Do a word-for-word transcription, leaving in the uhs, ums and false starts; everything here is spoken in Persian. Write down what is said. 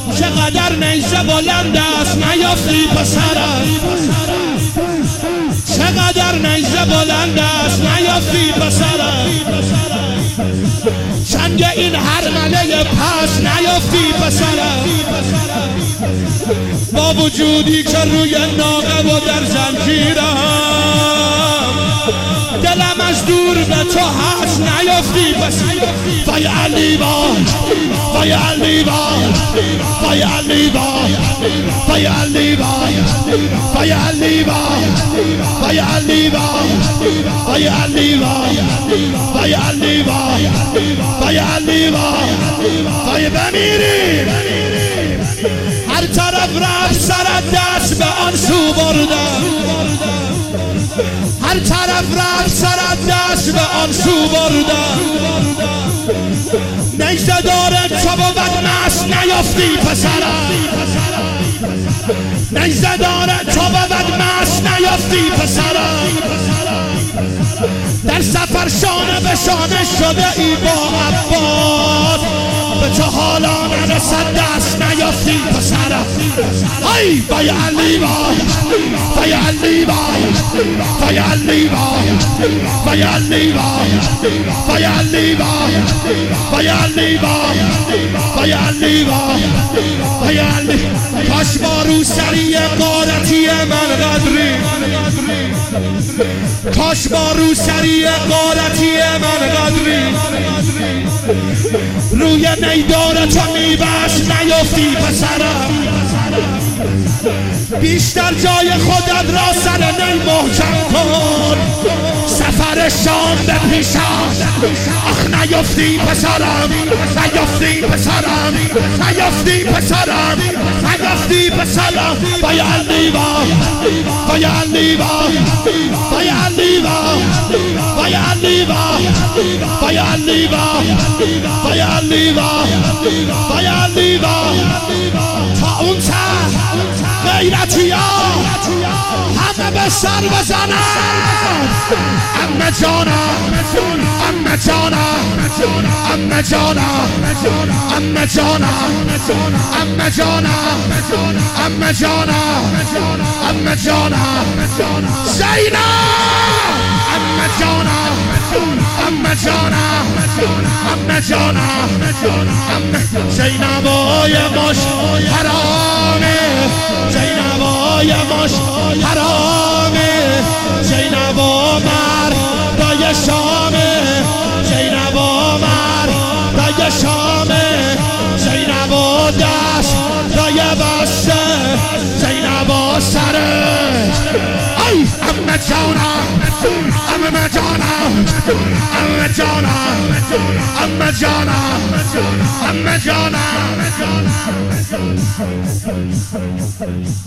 چقدر نیزه بلند است نیافتی پسرم، چقدر نیزه بلند است نیافتی پسرم، چنگ این هرمله پس نیافتی پسرم، با وجودی که روی ناقه و در زنجیرم، دلم از دور به تو هست نیافتی پسرم. وای علی وای، وای علی وای، وای علی وای، وای علی وای، وای علی وای، وای علی وای، وای علی وای، وای علی وای، وای علی وای، وای بمیریم. هر طرف رفت سر دست به آن سو بردم، هر طرف رفت سر دست به آن سو بردم، نیزه داره تو بود مست نیافتی پسرم، نیزه داره تو بود مست نیافتی پسرم، در سفر شانه به شانه شده ای با عباس، به تو حالا نرسد دست نیافتی پسرم. ای وای علی وای، وای علی وای، وای علی وای، وای علی وای، وای علی وای، وای علی وای، وای علی وای، وای علی. کاش با روسری غارتی من قدری، کاش با روسری غارتی من قدری، روی نیدار تو میبست نیافتی پسرم، بیشتر جای خودت را سر نی محکم کن، سفر شام به پیشم. آخ نیافتی پسرم، نیافتی پسرم، نیافتی پسرم، نیافتی پسرم. وای علی وای، وای علی وای، وای علی وای، وای علی وای، وای علی وای، وای علی وای، وای علی وای. تا اون ته غیرتی ها همه به سر بزنن. امه جانم، امه جانم، امه جانم، امه جانم، امه جانم، امه جانم، امه جانم، زینب، امه جانم، امه جانم، امه جانم، زینبای ماش حرامه، زینبای ماش حرامه، زینبا مردای شامه، زینبا مردای شامه، زینبا دست دای بسته، زینبا سرش. ای امه جانم، امه جانم، امه جانم، امه جانم، امه جانم.